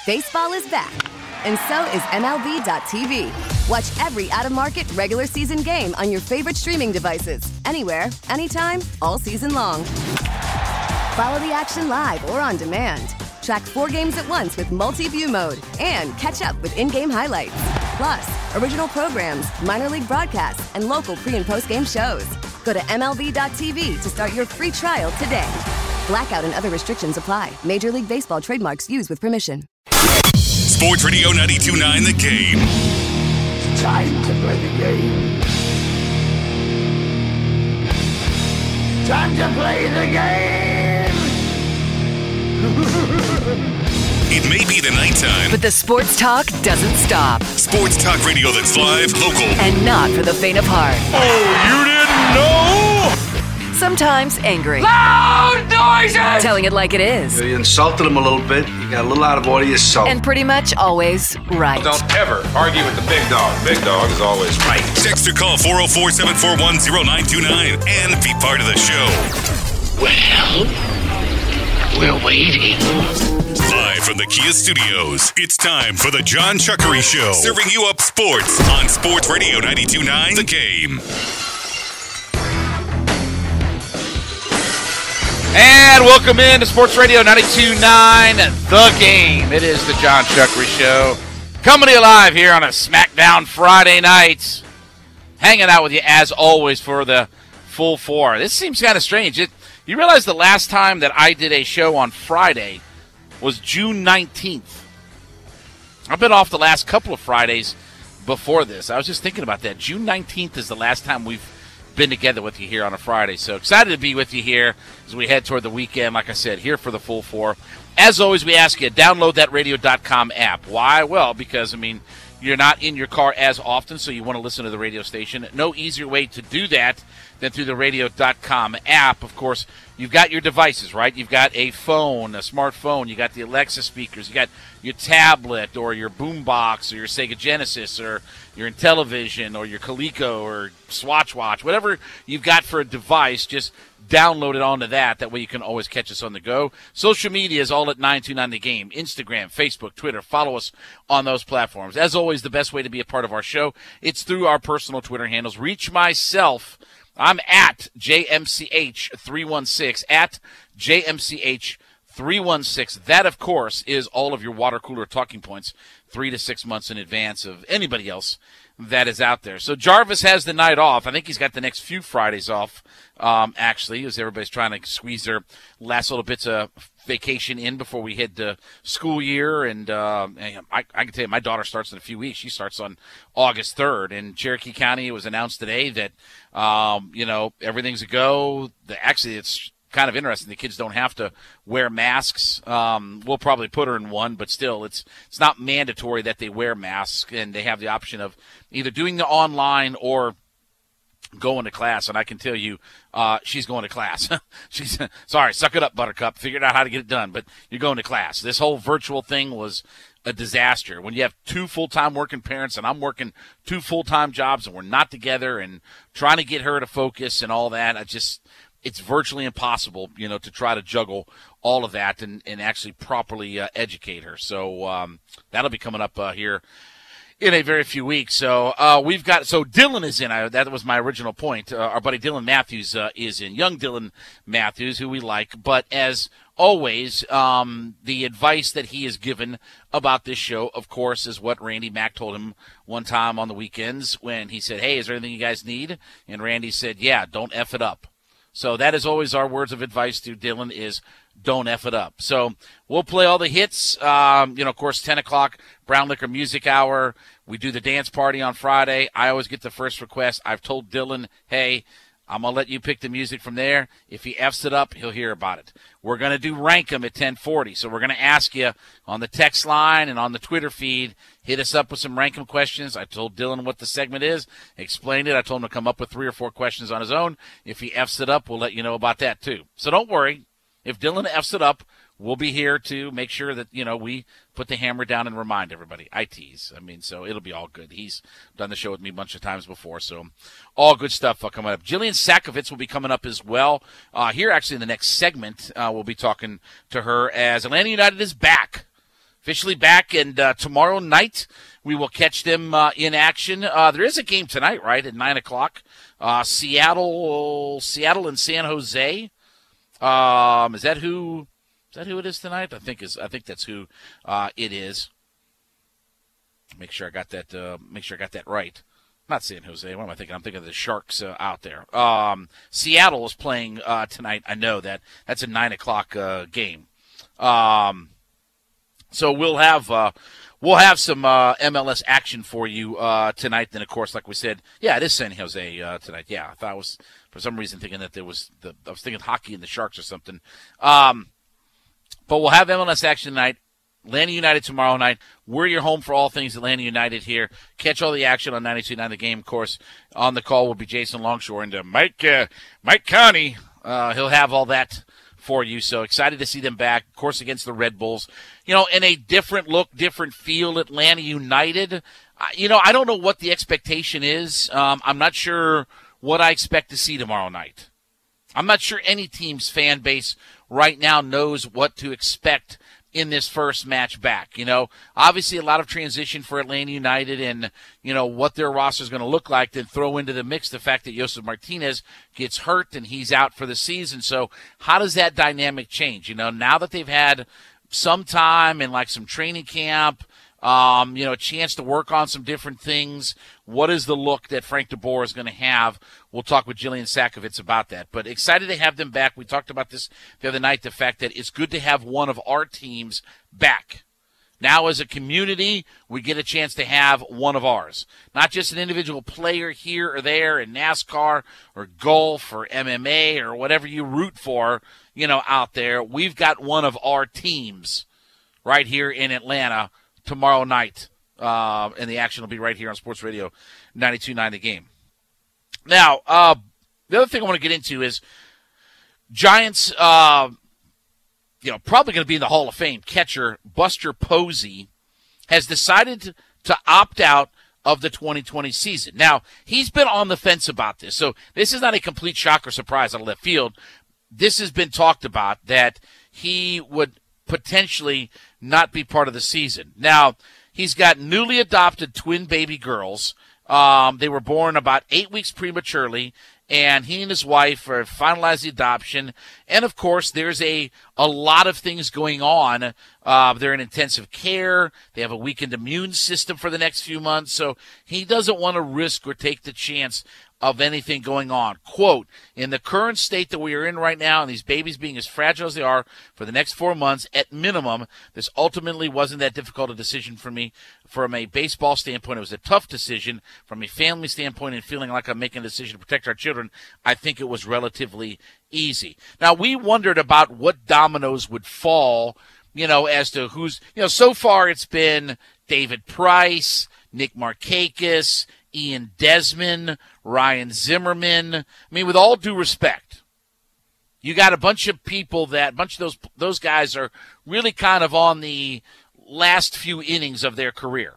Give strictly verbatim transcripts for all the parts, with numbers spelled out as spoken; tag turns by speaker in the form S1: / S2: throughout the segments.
S1: Baseball is back, and so is M L B dot T V. Watch every out-of-market regular season game on your favorite streaming devices, anywhere, anytime, all season long. Follow the action live or on demand. Track four games at once with multi-view mode and catch up with in-game highlights. Plus, original programs, minor league broadcasts, and local pre- and post-game shows. Go to M L B dot T V to start your free trial today. Blackout and other restrictions apply. Major League Baseball trademarks used with permission.
S2: Sports Radio ninety-two point nine The Game.
S3: It's time to play the game. Time to play the game.
S2: It may be the nighttime,
S4: but the sports talk doesn't stop.
S2: Sports talk radio that's live, local,
S4: and not for the faint of heart.
S2: Oh, you didn't know?
S4: Sometimes angry.
S3: Loud noises!
S4: Telling it like it is.
S5: You insulted him a little bit. You got a little out of order yourself.
S4: And pretty much always right.
S6: Don't ever argue with the big dog. Big dog is always right.
S2: Text or call four oh four, seven four one, oh nine two nine and be part of the show.
S3: Well, we're waiting.
S2: Live from the Kia Studios, it's time for the John Chuckery Show. Serving you up sports on Sports Radio ninety-two point nine The Game.
S7: And welcome in to Sports Radio ninety-two point nine The Game. It is the John Chuckery Show. Coming to you live here on a SmackDown Friday night. Hanging out with you as always for the full four. This seems kind of strange. It, you realize the last time that I did a show on Friday was June nineteenth. I've been off the last couple of Fridays before this. I was just thinking about that. June nineteenth is the last time we've been together with you here on a Friday. So excited to be with you here as we head toward the weekend. Like I said, here for the full four. As always, we ask you, download that radio dot com app. Why? Well, because, I mean, you're not in your car as often, so you want to listen to the radio station. No easier way to do that than through the radio dot com app. Of course, you've got your devices, right? You've got a phone, a smartphone. You got the Alexa speakers. You got your tablet or your boombox or your Sega Genesis or your Intellivision or your Coleco or Swatch Watch. Whatever you've got for a device, just download it onto that. That way you can always catch us on the go. Social media is all at nine two nine The Game. Instagram, Facebook, Twitter. Follow us on those platforms. As always, the best way to be a part of our show, it's through our personal Twitter handles. Reach myself. I'm at J M C H three one six, at J M C H three one six. That, of course, is all of your water cooler talking points three to six months in advance of anybody else that is out there. So Jarvis has the night off. I think he's got the next few Fridays off, um, actually, as everybody's trying to squeeze their last little bits of vacation in before we head to school year. And, uh, and I, I can tell you, my daughter starts in a few weeks. She starts on August third. In Cherokee County, it was announced today that, um, you know, everything's a go. The, actually, it's kind of interesting. The kids don't have to wear masks. Um, we'll probably put her in one, but still, it's it's not mandatory that they wear masks, and they have the option of either doing the online or going to class. And I can tell you, uh, she's going to class. she's sorry, suck it up, Buttercup. Figured out how to get it done, but you're going to class. This whole virtual thing was a disaster. When you have two full-time working parents, and I'm working two full-time jobs, and we're not together, and trying to get her to focus and all that, I just it's virtually impossible, you know, to try to juggle all of that and, and actually properly uh, educate her. So um, that'll be coming up uh, here in a very few weeks. So uh, we've got – so Dylan is in. I, that was my original point. Uh, our buddy Dylan Matthews uh, is in. Young Dylan Matthews, who we like. But as always, um, the advice that he is given about this show, of course, is what Randy Mack told him one time on the weekends when he said, hey, is there anything you guys need? And Randy said, yeah, don't F it up. So that is always our words of advice to Dylan is don't F it up. So we'll play all the hits. Um, you know, of course, ten o'clock, Brown Liquor Music Hour. We do the dance party on Friday. I always get the first request. I've told Dylan, hey, I'm going to let you pick the music from there. If he F's it up, he'll hear about it. We're going to do Rank 'em at ten forty. So we're going to ask you on the text line and on the Twitter feed, hit us up with some Rank 'em questions. I told Dylan what the segment is, explained it. I told him to come up with three or four questions on his own. If he F's it up, we'll let you know about that too. So don't worry. If Dylan F's it up, we'll be here to make sure that, you know, we put the hammer down and remind everybody. I tease. I mean, so it'll be all good. He's done the show with me a bunch of times before, so all good stuff uh, coming up. Jillian Sakovits will be coming up as well. Uh, here, actually, in the next segment, uh, we'll be talking to her as Atlanta United is back officially back, and uh, tomorrow night we will catch them uh, in action. Uh, there is a game tonight, right, at nine o'clock. Uh, Seattle, Seattle and San Jose. Um, is that who? Is that who it is tonight? I think is. I think that's who uh, it is. Make sure I got that. Uh, make sure I got that right. Not San Jose. What am I thinking? I'm thinking of the Sharks uh, out there. Um, Seattle is playing uh, tonight. I know that. That's a nine o'clock uh, game. Um, so we'll have uh, we'll have some uh, M L S action for you uh, tonight. Then, of course, like we said, yeah, it is San Jose uh, tonight. Yeah, I thought I was for some reason thinking that there was the I was thinking hockey and the Sharks or something. Um, but we'll have M L S action tonight. Atlanta United tomorrow night. We're your home for all things Atlanta United here. Catch all the action on ninety-two point nine The Game. Of course, on the call will be Jason Longshore and uh, Mike uh, Mike Connie. Uh, he'll have all that for you. So excited to see them back, of course, against the Red Bulls. You know, in a different look, different feel, Atlanta United. Uh, you know, I don't know what the expectation is. Um, I'm not sure what I expect to see tomorrow night. I'm not sure any team's fan base right now knows what to expect in this first match back. You know, obviously a lot of transition for Atlanta United and, you know, what their roster is going to look like. Then throw into the mix the fact that Josef Martinez gets hurt and he's out for the season. So how does that dynamic change? You know, now that they've had some time and like some training camp, um, you know, a chance to work on some different things, what is the look that Frank DeBoer is going to have? We'll talk with Jillian Sakovits about that. But excited to have them back. We talked about this the other night, the fact that it's good to have one of our teams back. Now as a community, we get a chance to have one of ours. Not just an individual player here or there in NASCAR or golf or M M A or whatever you root for, you know, out there. We've got one of our teams right here in Atlanta tomorrow night. Uh, and the action will be right here on Sports Radio ninety-two point nine The Game. Now, uh, the other thing I want to get into is Giants, uh, you know, probably going to be in the Hall of Fame catcher Buster Posey has decided to, to opt out of the twenty twenty season. Now, he's been on the fence about this, so this is not a complete shock or surprise out of left field. This has been talked about that he would potentially not be part of the season. Now, he's got newly adopted twin baby girls. Um, they were born about eight weeks prematurely, and he and his wife are finalized the adoption. And, of course, there's a, a lot of things going on. Uh, they're in intensive care. They have a weakened immune system for the next few months. So he doesn't want to risk or take the chance of anything going on. Quote, in the current state that we are in right now and these babies being as fragile as they are for the next four months, at minimum, this ultimately wasn't that difficult a decision for me. From a baseball standpoint, it was a tough decision. From a family standpoint and feeling like I'm making a decision to protect our children, I think it was relatively easy. Now, we wondered about what dominoes would fall, you know, as to who's, you know, so far it's been David Price, Nick Markakis, Ian Desmond, Ryan Zimmerman. I mean, with all due respect, you got a bunch of people that, a bunch of those those guys are really kind of on the last few innings of their career.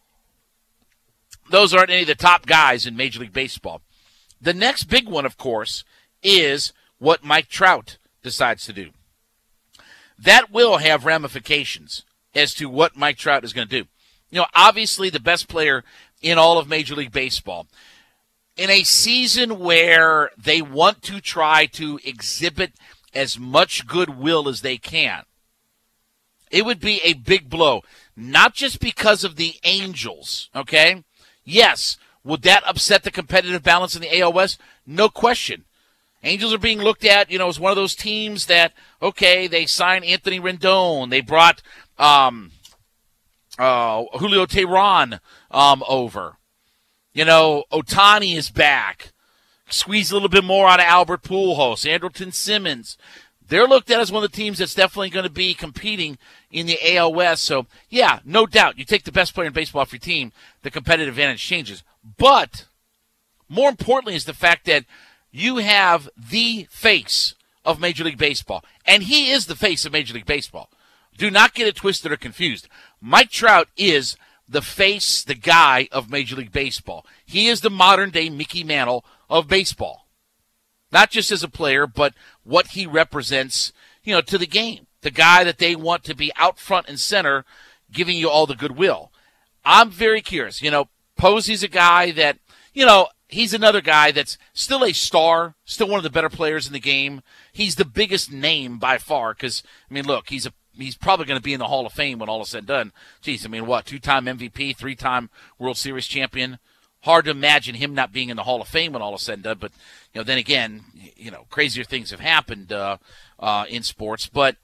S7: Those aren't any of the top guys in Major League Baseball. The next big one, of course, is what Mike Trout decides to do. That will have ramifications as to what Mike Trout is going to do. You know, obviously the best player in all of Major League Baseball. In a season where they want to try to exhibit as much goodwill as they can, it would be a big blow. Not just because of the Angels, okay? Yes, would that upset the competitive balance in the A L West? No question. Angels are being looked at, you know, as one of those teams that, okay, they signed Anthony Rendon. They brought um, uh, Julio Teheran um, over. You know, Ohtani is back. Squeeze a little bit more out of Albert Pujols, Andrelton Simmons. They're looked at as one of the teams that's definitely going to be competing in the A L West. So, yeah, no doubt. You take the best player in baseball off your team, the competitive advantage changes. But more importantly is the fact that you have the face of Major League Baseball. And he is the face of Major League Baseball. Do not get it twisted or confused. Mike Trout is the face, the guy of Major League Baseball. He is the modern-day Mickey Mantle of baseball. Not just as a player, but what he represents, you know, to the game. The guy that they want to be out front and center, giving you all the goodwill. I'm very curious. You know, Posey's a guy that, you know, he's another guy that's still a star, still one of the better players in the game. He's the biggest name by far because, I mean, look, he's a he's probably going to be in the Hall of Fame when all is said and done. Jeez, I mean, what, two-time M V P, three-time World Series champion? Hard to imagine him not being in the Hall of Fame when all is said and done. But, you know, then again, you know, crazier things have happened uh, uh, in sports. But,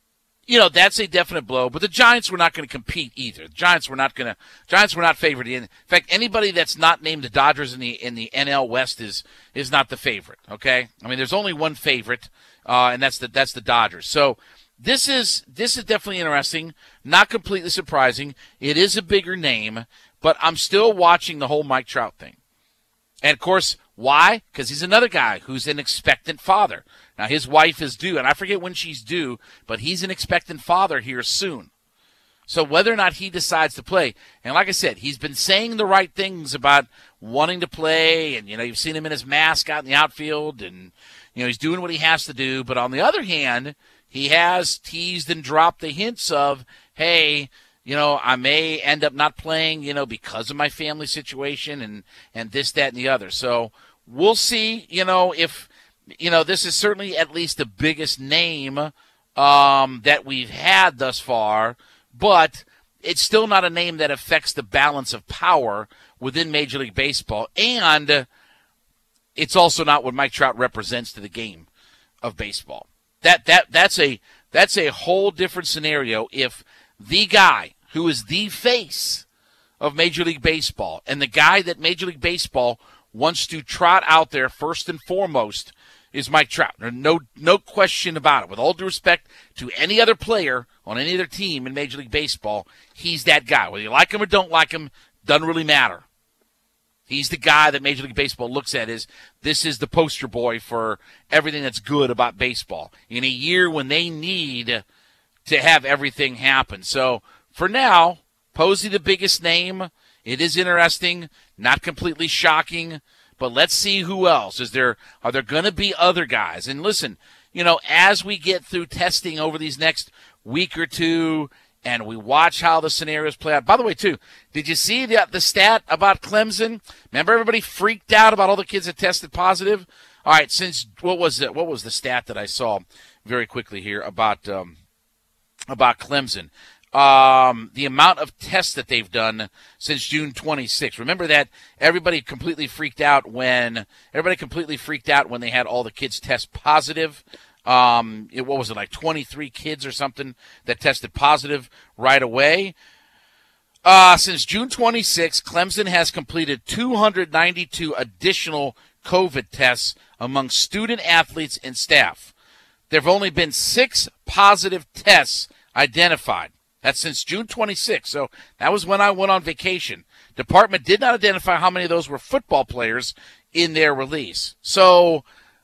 S7: you know, that's a definite blow. But the Giants were not going to compete either. The Giants were not going to. Giants were not favored. In fact, anybody that's not named the Dodgers in the in the N L West is is not the favorite. Okay, I mean, there's only one favorite, uh, and that's the that's the Dodgers. So this is this is definitely interesting. Not completely surprising. It is a bigger name, but I'm still watching the whole Mike Trout thing. And of course, why? Because he's another guy who's an expectant father. Now, his wife is due, and I forget when she's due, but he's an expectant father here soon. So whether or not he decides to play, and like I said, he's been saying the right things about wanting to play, and, you know, you've seen him in his mask out in the outfield, and, you know, he's doing what he has to do. But on the other hand, he has teased and dropped the hints of, hey, you know, I may end up not playing, you know, because of my family situation and, and this, that, and the other. So we'll see, you know, if, you know, this is certainly at least the biggest name um, that we've had thus far, but it's still not a name that affects the balance of power within Major League Baseball. And it's also not what Mike Trout represents to the game of baseball. That that that's a that's a whole different scenario if the guy who is the face of Major League Baseball and the guy that Major League Baseball wants to trot out there first and foremost is Mike Trout. There's no no question about it. With all due respect to any other player on any other team in Major League Baseball, he's that guy. Whether you like him or don't like him, doesn't really matter. He's the guy that Major League Baseball looks at as this is the poster boy for everything that's good about baseball in a year when they need to have everything happen. So for now, Posey the biggest name. It is interesting, not completely shocking. But let's see who else. Is there are there going to be other guys? And listen, you know, as we get through testing over these next week or two and we watch how the scenarios play out. By the way, too, did you see the, the stat about Clemson? Remember everybody freaked out about all the kids that tested positive? All right, since what was it? What was the stat that I saw very quickly here about um, about Clemson? Um, the amount of tests that they've done since June twenty-sixth. Remember that everybody completely freaked out when everybody completely freaked out when they had all the kids test positive. Um, it, what was it, like twenty-three kids or something that tested positive right away? Uh, since June twenty-sixth, Clemson has completed two hundred ninety-two additional COVID tests among student athletes and staff. There have only been six positive tests identified. That's since June twenty-sixth, so that was when I went on vacation. Department did not identify how many of those were football players in their release. So,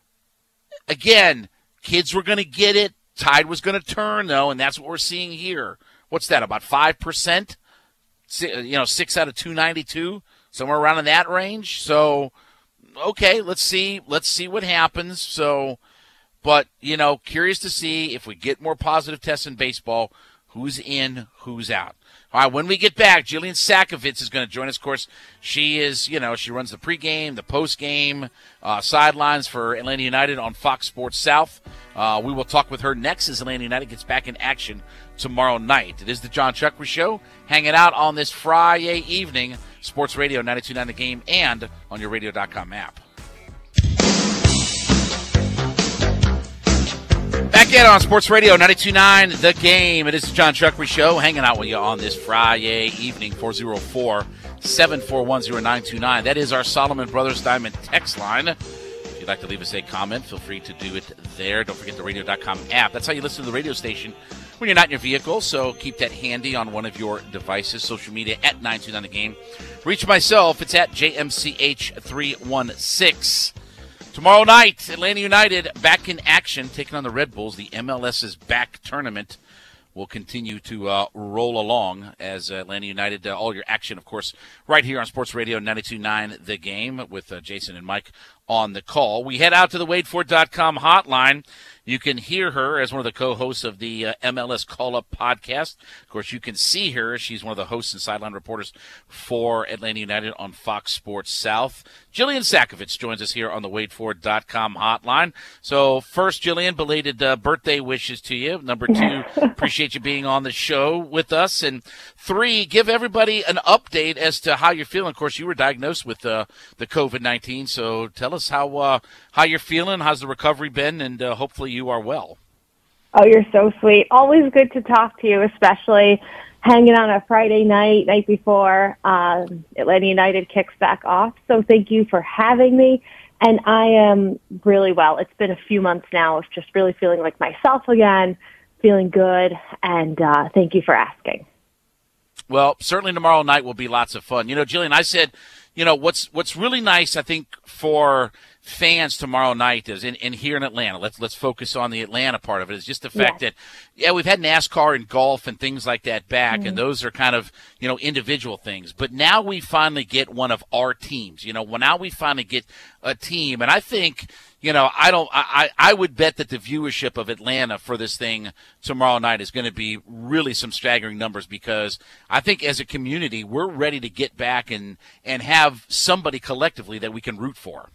S7: again, kids were going to get it. Tide was going to turn, though, and that's what we're seeing here. What's that, about five percent? You know, six out of two ninety-two, somewhere around in that range. So, okay, let's see. Let's see what happens. So, but, you know, curious to see if we get more positive tests in baseball, who's in, who's out. All right, when we get back, Jillian Sakovits is going to join us. Of course, she is, you know, she runs the pregame, the postgame, uh, sidelines for Atlanta United on Fox Sports South. Uh, we will talk with her next as Atlanta United gets back in action tomorrow night. It is the John Chuckery Show, hanging out on this Friday evening, Sports Radio ninety-two point nine The Game, and on your radio dot com app. Back in on Sports Radio ninety-two point nine The Game. It is the John Chuckery Show, hanging out with you on this Friday evening. Four oh four, seven four one, oh nine two nine. That is our Solomon Brothers Diamond text line. If you'd like to leave us a comment, feel free to do it there. Don't forget the radio dot com app. That's how you listen to the radio station when you're not in your vehicle, so keep that handy on one of your devices. Social media at nine two nine The Game. Reach myself, it's at J M C H three one six. Tomorrow night, Atlanta United back in action, taking on the Red Bulls. The M L S's back tournament will continue to uh, roll along as uh, Atlanta United, uh, all your action, of course, right here on Sports Radio ninety-two point nine The Game with uh, Jason and Mike on the call. We head out to the Wade Ford dot com hotline. You can hear her as one of the co-hosts of the uh, M L S Call-Up podcast. Of course, you can see her. She's one of the hosts and sideline reporters for Atlanta United on Fox Sports South. Jillian Sakovich joins us here on the Wade Ford dot com hotline. So first, Jillian, belated uh, birthday wishes to you. Number two, appreciate you being on the show with us. And three, give everybody an update as to how you're feeling. Of course, you were diagnosed with uh, the COVID nineteen, so tell us how uh, how you're feeling, how's the recovery been, and uh, hopefully you are well.
S8: Oh, you're so sweet. Always good to talk to you, especially hanging on a Friday night, night before um, Atlanta United kicks back off. So thank you for having me. And I am really well. It's been a few months now of just really feeling like myself again, feeling good, and uh, thank you for asking.
S7: Well, certainly tomorrow night will be lots of fun. You know, Jillian, I said, you know, what's what's really nice, I think, for fans tomorrow night is, in, in here in Atlanta, let's let's focus on the Atlanta part of it, is just the fact yeah. that, yeah, we've had NASCAR and golf and things like that back, mm-hmm. and those are kind of, you know, individual things. But now we finally get one of our teams. You know, well, now we finally get a team. And I think, you know, I don't, I, I would bet that the viewership of Atlanta for this thing tomorrow night is going to be really some staggering numbers, because I think as a community, we're ready to get back and, and have somebody collectively that we can root for.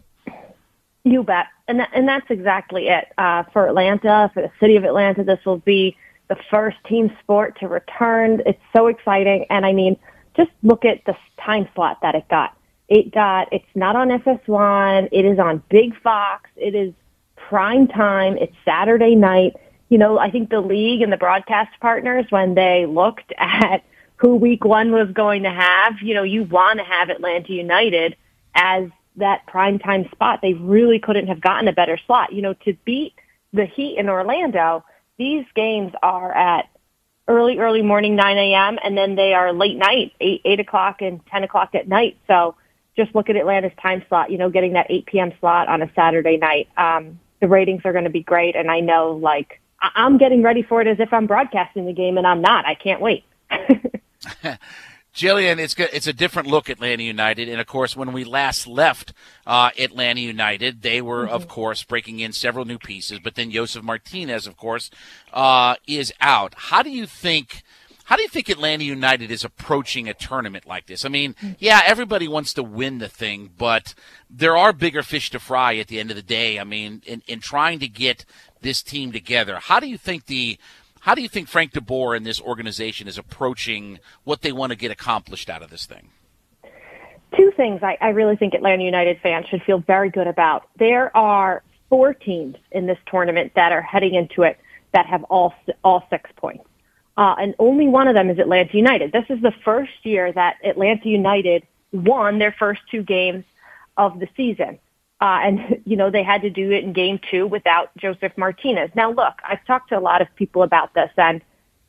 S8: You bet. And that, and that's exactly it. Uh, for Atlanta, for the city of Atlanta, this will be the first team sport to return. It's so exciting. And I mean, just look at the time slot that it got. It got, it's not on F S one. It is on Big Fox. It is prime time. It's Saturday night. You know, I think the league and the broadcast partners, when they looked at who week one was going to have, you know, you want to have Atlanta United as that primetime spot. They really couldn't have gotten a better slot. You know, to beat the Heat in Orlando, these games are at early, early morning, nine a.m., and then they are late night, eight, eight o'clock and ten o'clock at night. So just look at Atlanta's time slot, you know, getting that eight p.m. slot on a Saturday night. Um, the ratings are going to be great, and I know, like, I- I'm getting ready for it as if I'm broadcasting the game, and I'm not. I can't wait.
S7: Jillian, it's good. It's a different look, Atlanta United. And, of course, when we last left uh, Atlanta United, they were, mm-hmm. of course, breaking in several new pieces. But then Josef Martinez, of course, uh, is out. How do you think how do you think Atlanta United is approaching a tournament like this? I mean, yeah, everybody wants to win the thing, but there are bigger fish to fry at the end of the day. I mean, in, in trying to get this team together, how do you think the How do you think Frank DeBoer and this organization is approaching what they want to get accomplished out of this thing?
S8: Two things I, I really think Atlanta United fans should feel very good about. There are four teams in this tournament that are heading into it that have all all six points. Uh, and only one of them is Atlanta United. This is the first year that Atlanta United won their first two games of the season. Uh, and, you know, they had to do it in game two without Josef Martinez. Now, look, I've talked to a lot of people about this, and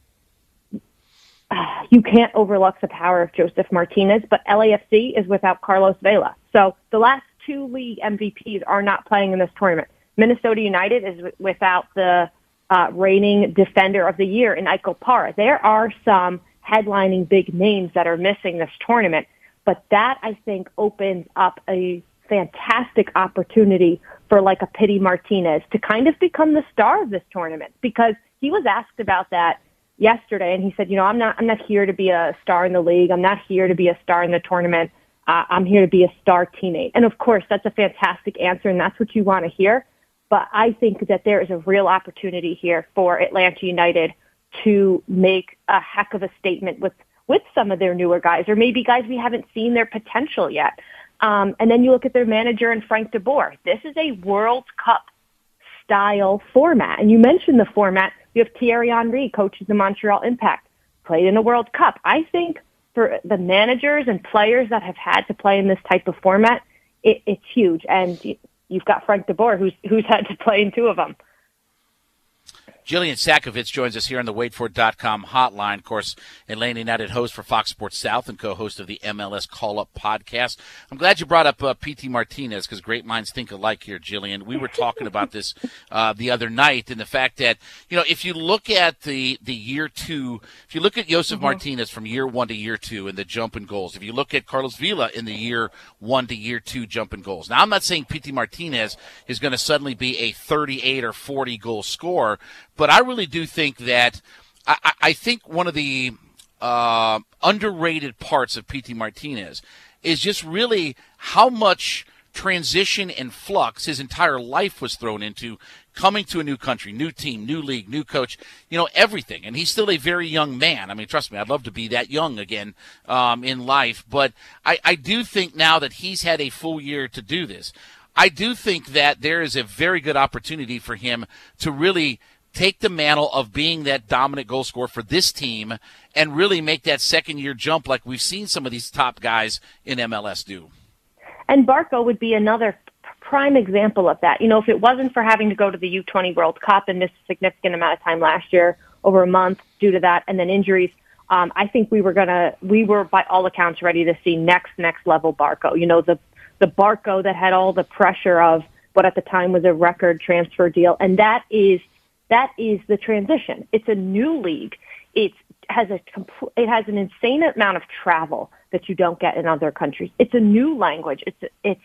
S8: uh, you can't overlook the power of Josef Martinez, but L A F C is without Carlos Vela. So the last two league M V Ps are not playing in this tournament. Minnesota United is w- without the uh, reigning defender of the year in Ike Opara. There are some headlining big names that are missing this tournament, but that, I think, opens up a fantastic opportunity for like a Pity Martinez to kind of become the star of this tournament, because he was asked about that yesterday, and he said, you know, I'm not, I'm not here to be a star in the league. I'm not here to be a star in the tournament. Uh, I'm here to be a star teammate. And of course, that's a fantastic answer, and that's what you want to hear. But I think that there is a real opportunity here for Atlanta United to make a heck of a statement with, with some of their newer guys, or maybe guys we haven't seen their potential yet. Um, and then you look at their manager and Frank DeBoer. This is a World Cup style format. And you mentioned the format. You have Thierry Henry, coaches the Montreal Impact, played in a World Cup. I think for the managers and players that have had to play in this type of format, it, it's huge. And you've got Frank DeBoer, who's who's had to play in two of them.
S7: Jillian Sakovits joins us here on the wait for it dot com hotline. Of course, Atlanta United host for Fox Sports South and co-host of the M L S Call-Up podcast. I'm glad you brought up uh, P T Martinez because great minds think alike here, Jillian. We were talking about this uh, the other night and the fact that, you know, if you look at the, the year two, if you look at Josef mm-hmm. Martinez from year one to year two and the jump in goals, if you look at Carlos Vela in the year one to year two jump in goals. Now, I'm not saying P T Martinez is going to suddenly be a thirty-eight or forty goal scorer, but I really do think that I, I think one of the uh, underrated parts of P T Martinez is just really how much transition and flux his entire life was thrown into, coming to a new country, new team, new league, new coach, you know, everything. And he's still a very young man. I mean, trust me, I'd love to be that young again um, in life. But I, I do think now that he's had a full year to do this, I do think that there is a very good opportunity for him to really take the mantle of being that dominant goal scorer for this team and really make that second-year jump like we've seen some of these top guys in M L S do.
S8: And Barco would be another prime example of that. You know, if it wasn't for having to go to the U twenty World Cup and miss a significant amount of time last year, over a month due to that, and then injuries, um, I think we were going to, we were by all accounts ready to see next, next level Barco. You know, the, the Barco that had all the pressure of what at the time was a record transfer deal. And that is, that is the transition. It's a new league. It has a compl- it has an insane amount of travel that you don't get in other countries. It's a new language. It's it's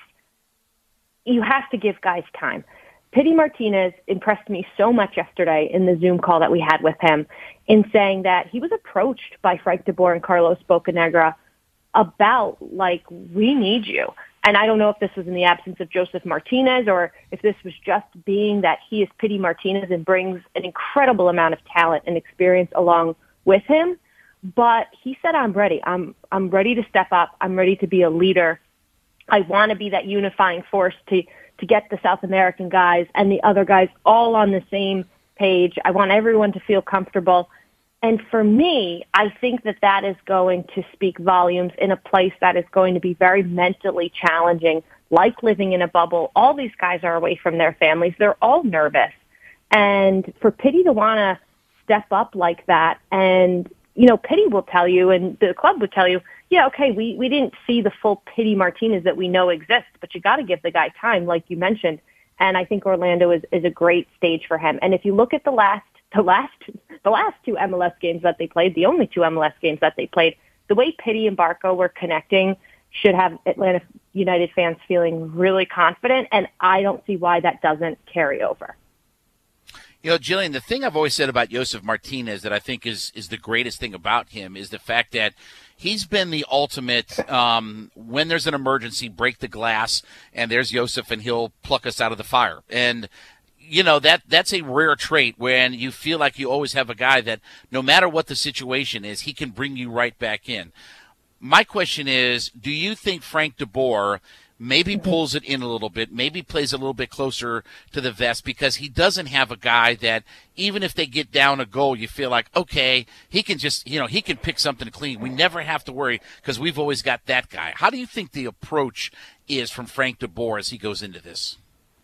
S8: you have to give guys time. Pity Martinez impressed me so much yesterday in the Zoom call that we had with him in saying that he was approached by Frank DeBoer and Carlos Bocanegra about, like, we need you. And I don't know if this was in the absence of Josef Martinez or if this was just being that he is Pity Martinez and brings an incredible amount of talent and experience along with him. But he said, I'm ready. I'm I'm ready to step up. I'm ready to be a leader. I want to be that unifying force to, to get the South American guys and the other guys all on the same page. I want everyone to feel comfortable. And for me, I think that that is going to speak volumes in a place that is going to be very mentally challenging, like living in a bubble. All these guys are away from their families. They're all nervous. And for Pity to want to step up like that, and, you know, Pity will tell you, and the club would tell you, yeah, okay, we, we didn't see the full Pity Martinez that we know exists, but you got to give the guy time, like you mentioned. And I think Orlando is, is a great stage for him. And if you look at the last The last, the last two M L S games that they played, the only two M L S games that they played, the way Pity and Barco were connecting should have Atlanta United fans feeling really confident, and I don't see why that doesn't carry over.
S7: You know, Jillian, the thing I've always said about Josef Martinez that I think is is the greatest thing about him is the fact that he's been the ultimate, um, when there's an emergency, break the glass, and there's Josef, and he'll pluck us out of the fire. And you know, that that's a rare trait when you feel like you always have a guy that no matter what the situation is, he can bring you right back in. My question is, do you think Frank DeBoer maybe pulls it in a little bit, maybe plays a little bit closer to the vest because he doesn't have a guy that even if they get down a goal, you feel like, okay, he can just, you know, he can pick something clean. We never have to worry because we've always got that guy. How do you think the approach is from Frank DeBoer as he goes into this?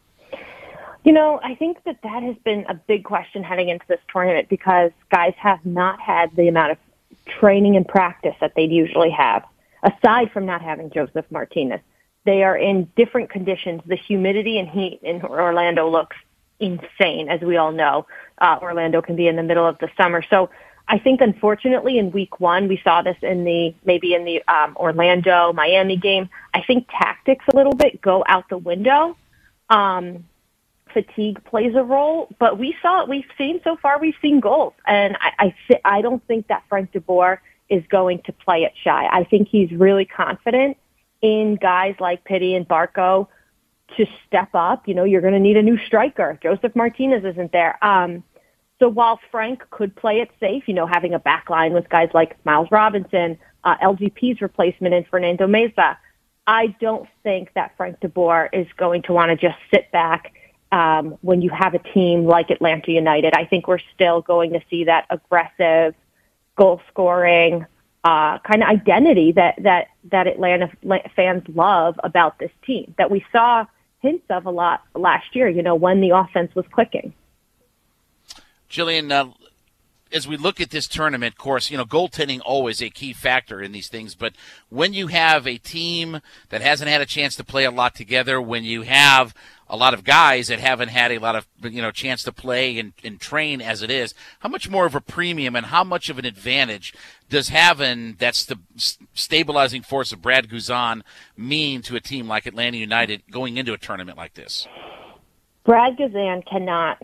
S8: You know, I think that that has been a big question heading into this tournament because guys have not had the amount of training and practice that they'd usually have, aside from not having Josef Martinez. They are in different conditions. The humidity and heat in Orlando looks insane, as we all know. Uh, Orlando can be in the middle of the summer. So I think, unfortunately, in week one, we saw this in the maybe in the um, Orlando-Miami game. I think tactics a little bit go out the window. Um Fatigue plays a role, but we saw we've seen so far we've seen goals, and I I, th- I don't think that Frank DeBoer is going to play it shy. I think he's really confident in guys like Pity and Barco to step up. You know, you're going to need a new striker. Josef Martinez isn't there. Um, so while Frank could play it safe, you know, having a back line with guys like Miles Robinson, uh, L G P's replacement in Fernando Meza, I don't think that Frank DeBoer is going to want to just sit back Um, when you have a team like Atlanta United. I think we're still going to see that aggressive, goal-scoring uh, kind of identity that, that, that Atlanta fans love about this team, that we saw hints of a lot last year, you know, when the offense was clicking.
S7: Jillian, uh, as we look at this tournament, of course, you know, goaltending always a key factor in these things. But when you have a team that hasn't had a chance to play a lot together, when you have a lot of guys that haven't had a lot of, you know, chance to play and, and train as it is, how much more of a premium and how much of an advantage does having that st- stabilizing force of Brad Guzan mean to a team like Atlanta United going into a tournament like this?
S8: Brad Guzan cannot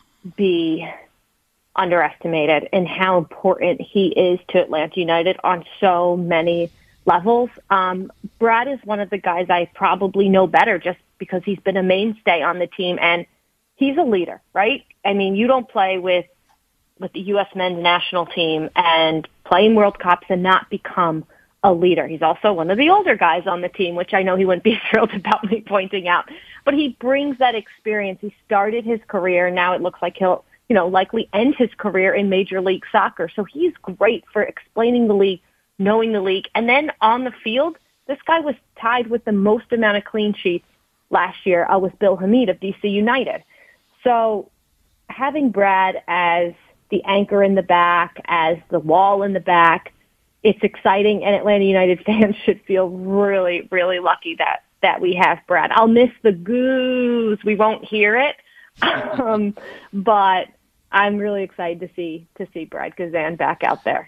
S8: be underestimated in how important he is to Atlanta United on so many levels. Um, Brad is one of the guys I probably know better just because he's been a mainstay on the team, and he's a leader, right? I mean, you don't play with with the U S men's national team and play in World Cups and not become a leader. He's also one of the older guys on the team, which I know he wouldn't be thrilled about me pointing out. But he brings that experience. He started his career, and now it looks like he'll, you know, likely end his career in Major League Soccer. So he's great for explaining the league, knowing the league. And then on the field, this guy was tied with the most amount of clean sheets last year uh, with Bill Hamid of D C United. So having Brad as the anchor in the back, as the wall in the back, it's exciting, and Atlanta United fans should feel really, really lucky that, that we have Brad. I'll miss the goose. We won't hear it. um, but I'm really excited to see to see Brad Guzan back out there.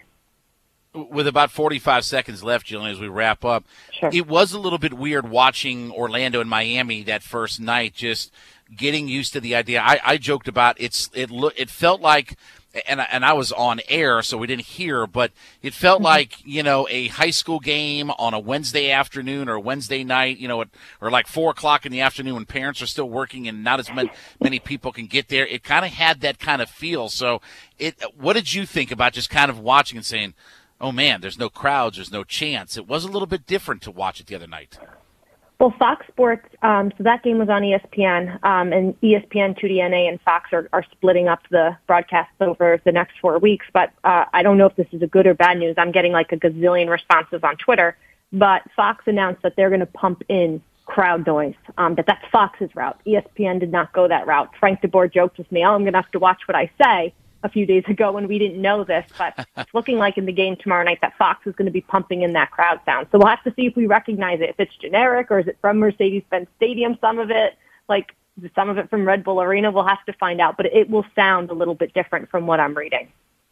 S7: With about forty-five seconds left, Jillian, as we wrap up,
S8: sure.
S7: It was a little bit weird watching Orlando and Miami that first night, just getting used to the idea. I, I joked about it's it. It felt like, and and I was on air, so we didn't hear, but it felt like, you know, a high school game on a Wednesday afternoon or Wednesday night, you know, at, or like four o'clock in the afternoon when parents are still working and not as many, many people can get there. It kind of had that kind of feel. So, it. What did you think about just kind of watching and saying, oh, man, there's no crowds, there's no chants? It was a little bit different to watch it the other night.
S8: Well, Fox Sports, um, so that game was on E S P N, um, and E S P N, two D N A, and Fox are, are splitting up the broadcasts over the next four weeks. But uh, I don't know if this is a good or bad news. I'm getting like a gazillion responses on Twitter. But Fox announced that they're going to pump in crowd noise, um, that that's Fox's route. E S P N did not go that route. Frank DeBoer joked with me, oh, I'm going to have to watch what I say, a few days ago when we didn't know this, but it's looking like in the game tomorrow night that Fox is going to be pumping in that crowd sound. So we'll have to see if we recognize it, if it's generic or is it from Mercedes-Benz Stadium, some of it, like some of it from Red Bull Arena. We'll have to find out, but it will sound a little bit different from what I'm reading.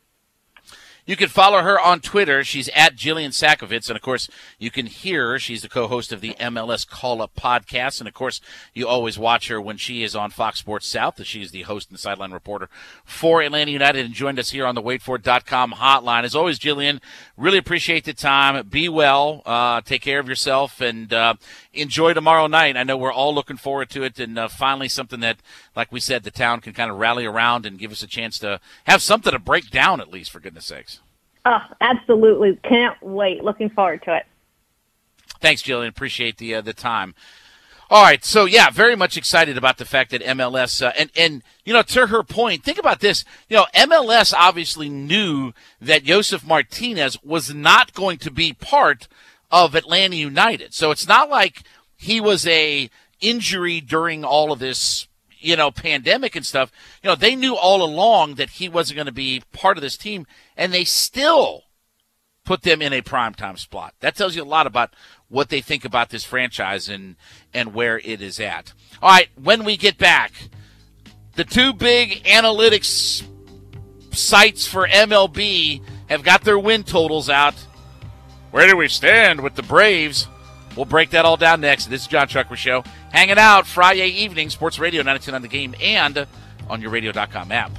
S7: You can follow her on Twitter. She's at Jillian Sakovits. And, of course, you can hear her. She's the co-host of the M L S Call-Up podcast. And, of course, you always watch her when she is on Fox Sports South. She is the host and sideline reporter for Atlanta United and joined us here on the wait for it dot com hotline. As always, Jillian, really appreciate the time. Be well. Uh, take care of yourself and uh, enjoy tomorrow night. I know we're all looking forward to it. And uh, finally something that, like we said, the town can kind of rally around and give us a chance to have something to break down at least, for goodness sakes.
S8: Oh, absolutely. Can't wait. Looking forward to it.
S7: Thanks, Jillian. Appreciate the uh, the time. All right. So, yeah, very much excited about the fact that M L S, uh, and, and, you know, to her point, think about this. You know, M L S obviously knew that Josef Martinez was not going to be part of Atlanta United. So it's not like he was a injury during all of this, you know, pandemic and stuff. You know, they knew all along that he wasn't going to be part of this team, and they still put them in a primetime spot. That tells you a lot about what they think about this franchise and, and where it is at. All right, when we get back, the two big analytics sites for M L B have got their win totals out. Where do we stand with the Braves? We'll break that all down next. This is John Chuckery Show. Hanging out Friday evening, Sports Radio ninety-two point nine The Game, and on your radio dot com app.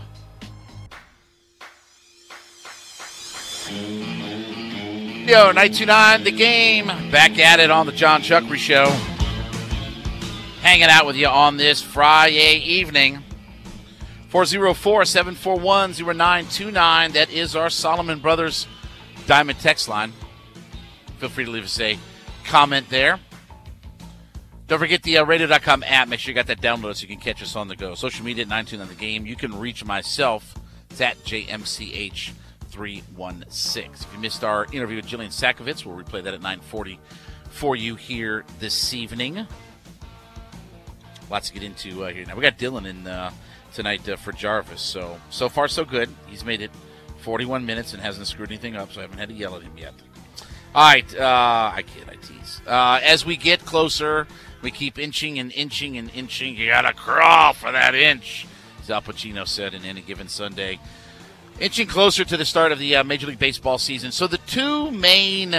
S7: Yo, ninety-two point nine The Game, back at it on the John Chuckery Show. Hanging out with you on this Friday evening. four oh four, seven four one, oh nine two nine. That is our Solomon Brothers Diamond text line. Feel free to leave us a comment there. Don't forget the uh, radio dot com app. Make sure you got that downloaded so you can catch us on the go. Social media at ninety-two point nine The Game. You can reach myself. It's at J M C H three one six. If you missed our interview with Jillian Sakovits, we'll replay that at nine forty for you here this evening. Lots to get into uh, here. Now, we got Dylan in uh, tonight uh, for Jarvis. So, so far so good. He's made it forty-one minutes and hasn't screwed anything up, so I haven't had to yell at him yet. All right, uh, I kid, I tease. Uh, as we get closer, we keep inching and inching and inching. You got to crawl for that inch, as Al Pacino said in Any Given Sunday. Inching closer to the start of the uh, Major League Baseball season. So the two main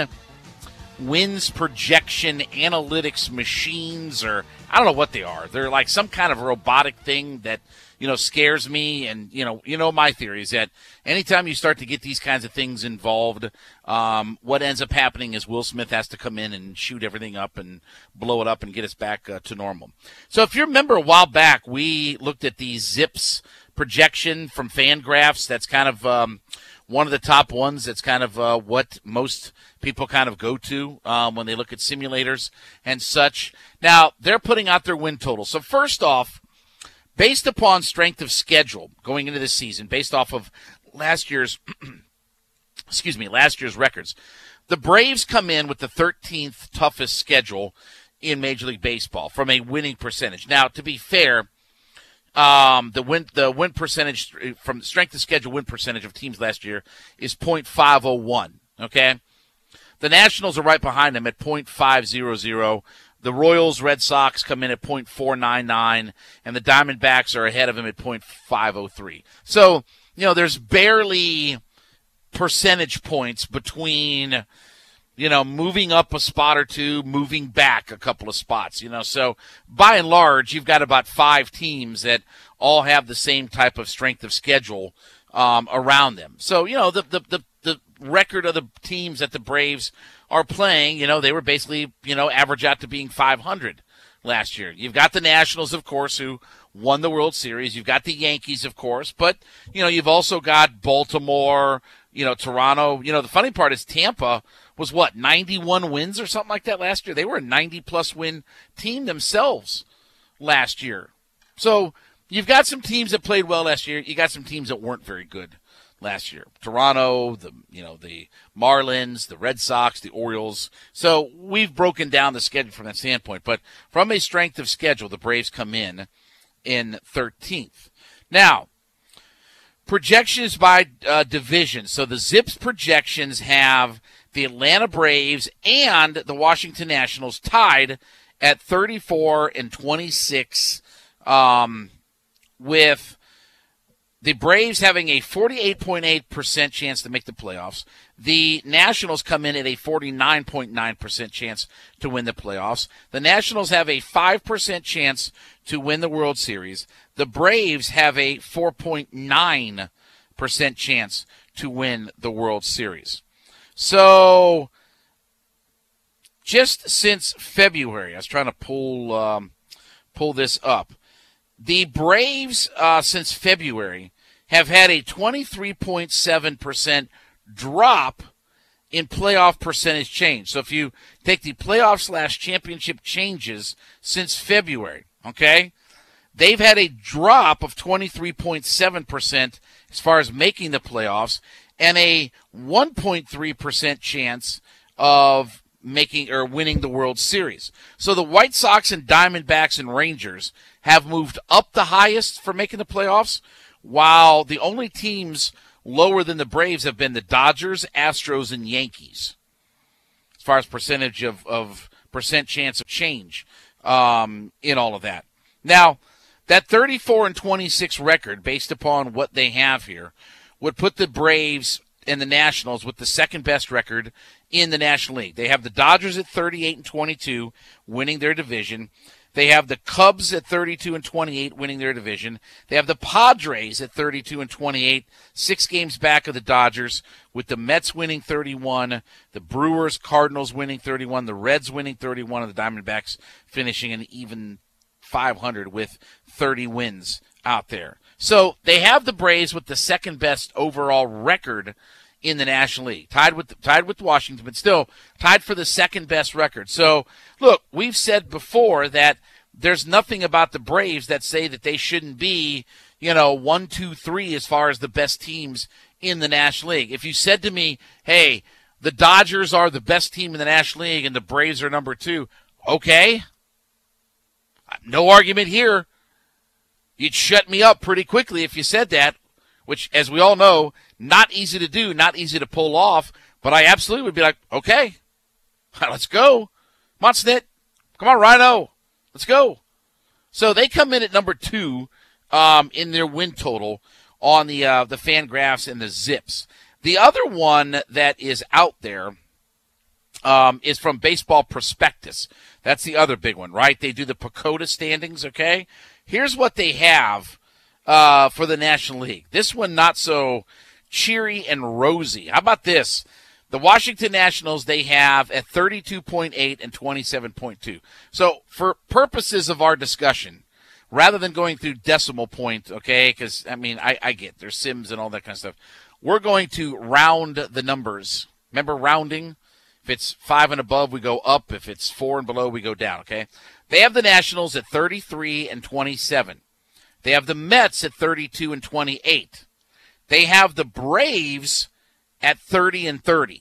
S7: wins projection analytics machines, or I don't know what they are. They're like some kind of robotic thing that, you know, scares me. And, you know, you know, my theory is that anytime you start to get these kinds of things involved, um, what ends up happening is Will Smith has to come in and shoot everything up and blow it up and get us back uh, to normal. So if you remember a while back, we looked at the Zips projection from Fangraphs. That's kind of um, one of the top ones. That's kind of uh, what most people kind of go to um, when they look at simulators and such. Now, they're putting out their win total. So first off, based upon strength of schedule going into this season, based off of last year's, excuse me, last year's records, the Braves come in with the thirteenth toughest schedule in Major League Baseball from a winning percentage. Now, to be fair, Um, the win the win percentage from strength of schedule win percentage of teams last year is point five oh one. Okay, the Nationals are right behind them at point five hundred. The Royals, Red Sox come in at point four nine nine, and the Diamondbacks are ahead of them at point five oh three. So, you know, there's barely percentage points between, you know, moving up a spot or two, moving back a couple of spots, you know. So by and large, you've got about five teams that all have the same type of strength of schedule um, around them. So, you know, the, the, the, the record of the teams that the Braves are playing, you know, they were basically, you know, average out to being five hundred last year. You've got the Nationals, of course, who won the World Series. You've got the Yankees, of course. But, you know, you've also got Baltimore, you know, Toronto. You know, the funny part is Tampa was what, ninety-one wins or something like that last year? They were a ninety-plus win team themselves last year. So you've got some teams that played well last year. You got some teams that weren't very good last year. Toronto, the you know the Marlins, the Red Sox, the Orioles. So we've broken down the schedule from that standpoint. But from a strength of schedule, the Braves come in in thirteenth. Now, projections by uh, division. So the Zips projections have the Atlanta Braves and the Washington Nationals tied at thirty-four and twenty-six, um, with the Braves having a forty-eight point eight percent chance to make the playoffs. The Nationals come in at a forty-nine point nine percent chance to win the playoffs. The Nationals have a five percent chance to win the World Series. The Braves have a four point nine percent chance to win the World Series. So, just since February, I was trying to pull um, pull this up. The Braves, uh, since February, have had a twenty-three point seven percent drop in playoff percentage change. So if you take the playoff slash championship changes since February, okay, they've had a drop of twenty-three point seven percent as far as making the playoffs, and a one point three percent chance of making or winning the World Series. So the White Sox and Diamondbacks and Rangers have moved up the highest for making the playoffs, while the only teams lower than the Braves have been the Dodgers, Astros, and Yankees as far as percentage of, of percent chance of change um, in all of that. Now, that thirty-four and twenty-six record, based upon what they have here, would put the Braves and the Nationals with the second best record in the National League. They have the Dodgers at thirty-eight and twenty-two, winning their division. They have the Cubs at thirty-two and twenty-eight, winning their division. They have the Padres at thirty-two and twenty-eight, six games back of the Dodgers, with the Mets winning thirty-one, the Brewers, Cardinals winning thirty-one, the Reds winning thirty-one, and the Diamondbacks finishing an even five hundred with thirty wins out there. So they have the Braves with the second best overall record in the National League, tied with tied with Washington, but still tied for the second best record. So, look, we've said before that there's nothing about the Braves that say that they shouldn't be, you know, one, two, three as far as the best teams in the National League. If you said to me, hey, the Dodgers are the best team in the National League and the Braves are number two, okay, no argument here. You'd shut me up pretty quickly if you said that, which, as we all know, not easy to do, not easy to pull off, but I absolutely would be like, okay, let's go. Come on, Snit. Come on, Rhino. Let's go. So they come in at number two um, in their win total on the uh, the Fangraphs and the Zips. The other one that is out there um, is from Baseball Prospectus. That's the other big one, right? They do the PECOTA standings, okay? Here's what they have uh, for the National League. This one not so cheery and rosy. How about this? The Washington Nationals, they have at thirty-two point eight and twenty-seven point two. So for purposes of our discussion, rather than going through decimal point, okay, because, I mean, I, I get there's Sims and all that kind of stuff, we're going to round the numbers. Remember rounding? If it's five and above, we go up. If it's four and below, we go down, okay? They have the Nationals at thirty-three and twenty-seven. They have the Mets at thirty-two and twenty-eight. They have the Braves at thirty and thirty.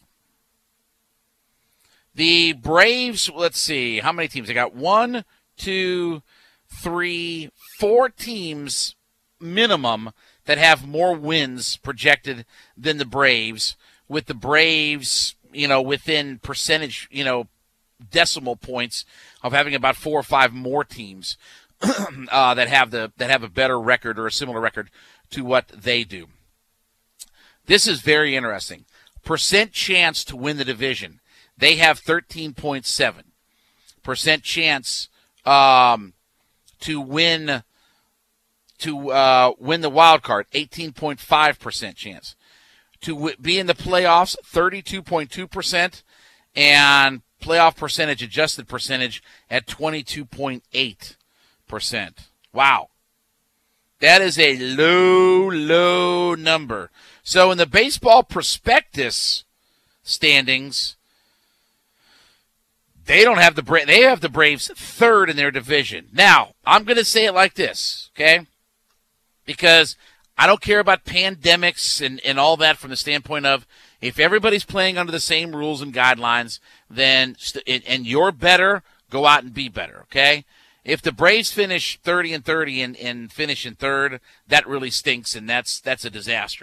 S7: The Braves, let's see, how many teams? They got one, two, three, four teams minimum that have more wins projected than the Braves, with the Braves, you know, within percentage, you know, decimal points of having about four or five more teams uh, that have the that have a better record or a similar record to what they do. This is very interesting. Percent chance to win the division. They have thirteen point seven. Percent chance um, to win to uh, win the wild card, eighteen point five percent chance. To w- be in the playoffs, thirty-two point two percent. And playoff percentage, adjusted percentage, at twenty-two point eight percent. Wow. That is a low, low number. So in the Baseball Prospectus standings, they don't have the Bra- they have the Braves third in their division. Now, I'm going to say it like this, okay? Because I don't care about pandemics and, and all that from the standpoint of if everybody's playing under the same rules and guidelines, then st- and you're better, go out and be better, okay? If the Braves finish thirty and thirty and, and finish in third, that really stinks, and that's that's a disaster.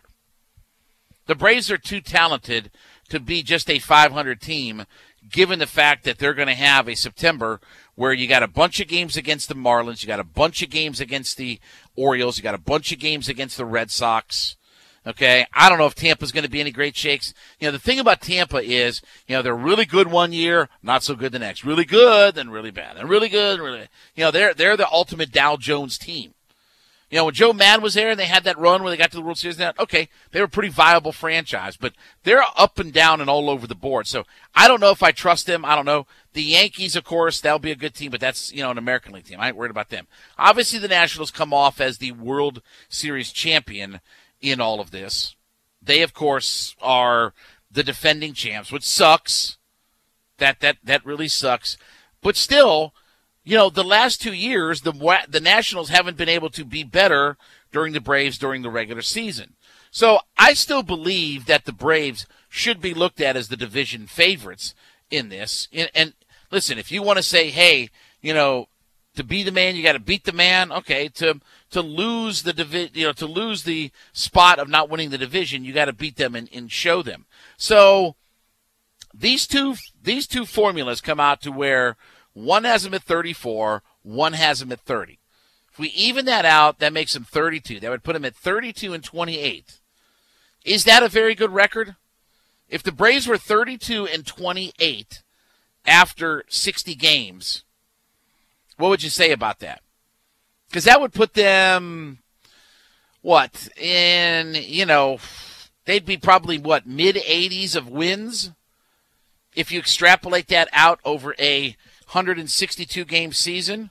S7: The Braves are too talented to be just a five hundred team, given the fact that they're going to have a September where you got a bunch of games against the Marlins, you got a bunch of games against the Orioles, you got a bunch of games against the Red Sox. Okay, I don't know if Tampa's going to be any great shakes. You know, the thing about Tampa is, you know, they're really good one year, not so good the next. Really good, then really bad. And really good, really, you know, they're they're the ultimate Dow Jones team. You know, when Joe Madden was there and they had that run where they got to the World Series, now, okay, they were a pretty viable franchise, but they're up and down and all over the board. So I don't know if I trust them. I don't know. The Yankees, of course, that'll be a good team, but that's, you know, an American League team. I ain't worried about them. Obviously, the Nationals come off as the World Series champion in all of this. They, of course, are the defending champs, which sucks. That that that really sucks. But still, you know, the last two years, the the Nationals haven't been able to be better during the Braves during the regular season. So I still believe that the Braves should be looked at as the division favorites in this. And, and listen, if you want to say, hey, you know, to be the man, you got to beat the man. Okay, to to lose the divi- you know, to lose the spot of not winning the division, you got to beat them and, and show them. So these two these two formulas come out to where one has them at thirty-four, one has them at thirty. If we even that out, that makes them thirty-two. That would put them at thirty-two and twenty-eight. Is that a very good record? If the Braves were thirty-two and twenty-eight after sixty games, what would you say about that? Because that would put them, what, in, you know, they'd be probably, what, mid-eighties of wins? If you extrapolate that out over a one hundred sixty-two game season,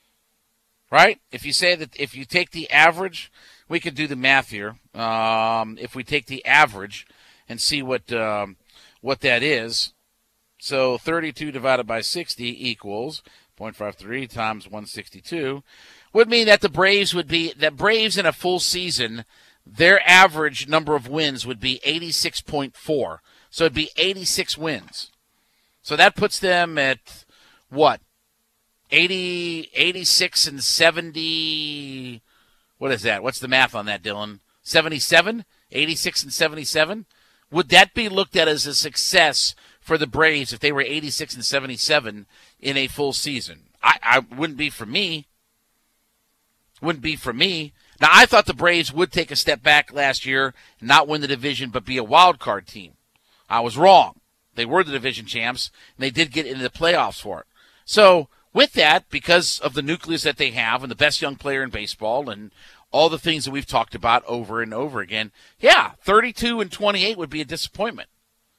S7: right? If you say that, if you take the average, we could do the math here. Um, if we take the average and see what um, what that is, so thirty-two divided by sixty equals zero point five three times one hundred sixty-two, would mean that the Braves would be, that Braves in a full season, their average number of wins would be eighty-six point four. So it'd be eighty-six wins. So that puts them at, what, eighty, eighty-six and seventy, what is that? What's the math on that, Dylan? seventy-seven? eighty-six and seventy-seven? Would that be looked at as a success for the Braves if they were eighty-six and seventy-seven in a full season? I, I wouldn't be for me. Wouldn't be for me. Now, I thought the Braves would take a step back last year, not win the division, but be a wild card team. I was wrong. They were the division champs, and they did get into the playoffs for it. So, with that, because of the nucleus that they have and the best young player in baseball and all the things that we've talked about over and over again, yeah, thirty-two and twenty-eight would be a disappointment.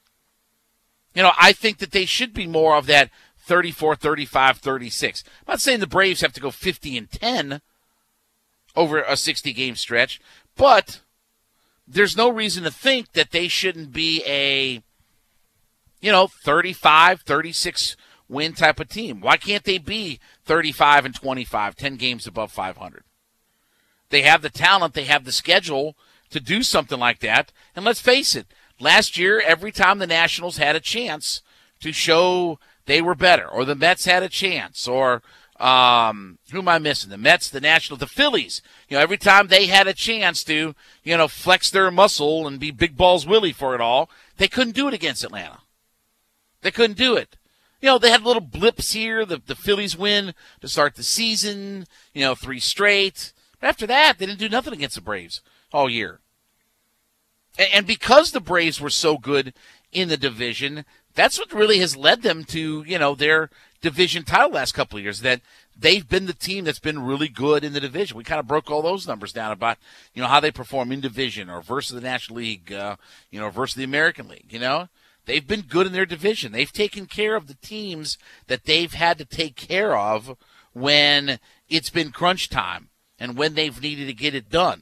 S7: You know, I think that they should be more of that thirty-four, thirty-five, thirty-six. I'm not saying the Braves have to go fifty and ten over a sixty-game stretch, but there's no reason to think that they shouldn't be a, you know, thirty-five, thirty-six win type of team. Why can't they be thirty-five and twenty-five, ten games above five hundred? They have the talent, they have the schedule to do something like that. And let's face it, last year, every time the Nationals had a chance to show they were better, or the Mets had a chance, or um, who am I missing? The Mets, the Nationals, the Phillies. You know, every time they had a chance to, you know, flex their muscle and be Big Balls Willie for it all, they couldn't do it against Atlanta. They couldn't do it. You know, they had little blips here. The, the Phillies win to start the season, you know, three straight. But after that, they didn't do nothing against the Braves all year. And, and because the Braves were so good in the division, that's what really has led them to, you know, their division title last couple of years, that they've been the team that's been really good in the division. We kind of broke all those numbers down about, you know, how they perform in division or versus the National League, uh, you know, versus the American League, you know. They've been good in their division. They've taken care of the teams that they've had to take care of when it's been crunch time and when they've needed to get it done.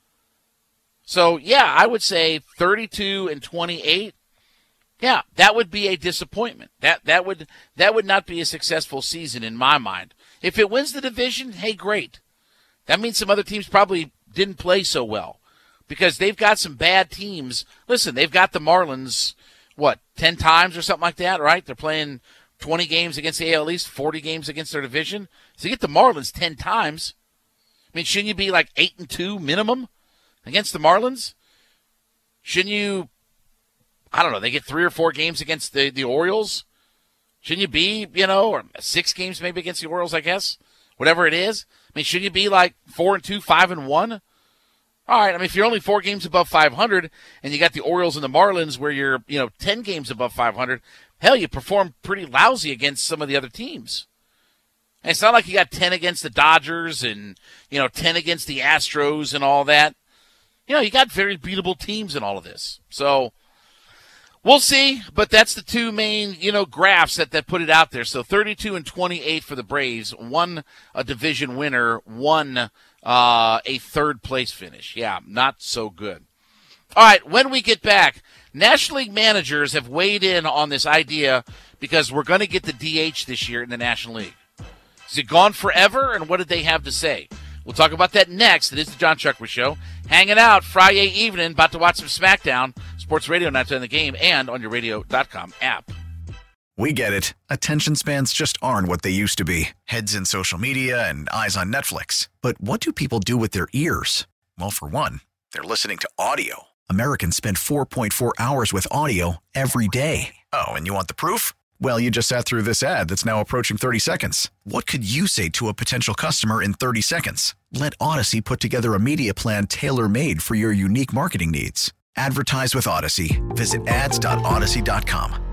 S7: So, yeah, I would say thirty-two and twenty-eight. Yeah, that would be a disappointment. That that would that would not be a successful season in my mind. If it wins the division, hey, great. That means some other teams probably didn't play so well because they've got some bad teams. Listen, they've got the Marlins, what, ten times or something like that, right? They're playing twenty games against the A L East, forty games against their division. So you get the Marlins ten times. I mean, shouldn't you be like eight and two minimum against the Marlins? Shouldn't you, I don't know, they get three or four games against the, the Orioles? Shouldn't you be, you know, or six games maybe against the Orioles, I guess? Whatever it is. I mean, shouldn't you be like four and two, five and one? All right, I mean, if you're only four games above five hundred and you got the Orioles and the Marlins where you're, you know, ten games above five hundred, hell, you perform pretty lousy against some of the other teams. And it's not like you got ten against the Dodgers and, you know, ten against the Astros and all that. You know, you got very beatable teams in all of this. So we'll see, but that's the two main, you know, graphs that, that put it out there. So thirty-two and twenty-eight for the Braves, one a division winner, one uh, a third place finish. Yeah, not so good. All right, when we get back, National League managers have weighed in on this idea because we're going to get the D H this year in the National League. Is it gone forever, and what did they have to say? We'll talk about that next. It is the John Chuckery Show. Hanging out Friday evening, about to watch some SmackDown. Sports Radio nine ten The Game and on your radio dot com app.
S9: We get it. Attention spans just aren't what they used to be. Heads in social media and eyes on Netflix. But what do people do with their ears? Well, for one, they're listening to audio. Americans spend four point four hours with audio every day. Oh, and you want the proof? Well, you just sat through this ad that's now approaching thirty seconds. What could you say to a potential customer in thirty seconds? Let Odyssey put together a media plan tailor-made for your unique marketing needs. Advertise with Odyssey. Visit ads dot odyssey dot com.